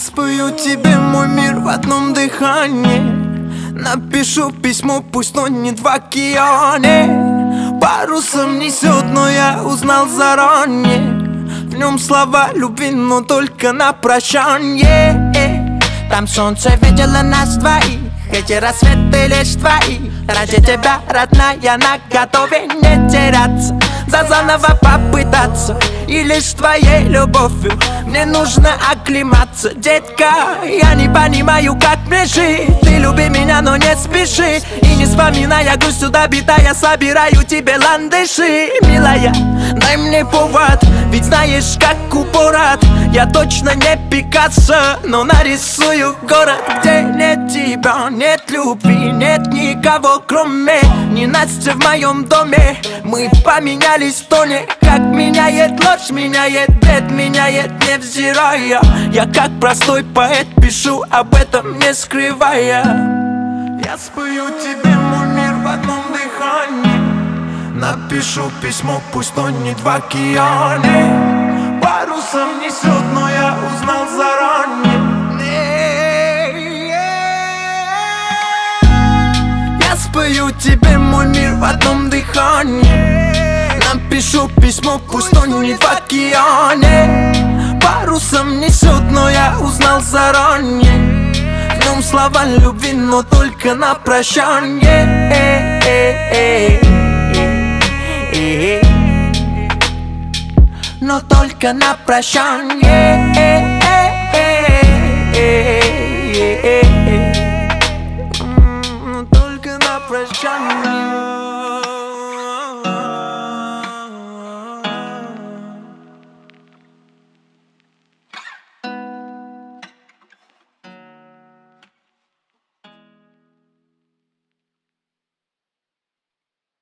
спою тебе мой мир в одном дыхании. Напишу письмо, пусть тонет в океане. Парусом несет, но я узнал заранее. В нем слова любви, но только на прощанье. Там солнце видело нас двоих, эти рассветы лишь твои. Ради тебя, родная, на готове не теряться, за заново попытаться. И лишь твоей любовью мне нужно оклематься. Детка, я не понимаю, как мне жить. Ты люби меня, но не спеши. И не вспоминая грустью добитая, собираю тебе ландыши. Милая, дай мне повод, ведь знаешь, как упорот. Я точно не Пикассо, но нарисую город, где нет тебя, нет любви, нет никого, кроме ненастья в моем доме. Мы поменялись в тоне, как меняет ложь, меняет бред, меняет невзирая. Я как простой поэт пишу об этом, не скрывая. Я спою тебе мой мир в одном дыхании. Напишу письмо, пусть тонет в океане. Парусом несет, но я узнал заранее. Я спою тебе мой мир в одном дыхании. Напишу письмо, пусть тонет в океане. Парусом несет, но я узнал заранее. В нем слова любви, но только на прощанье. Но только на прощанье. Но только на прощанье.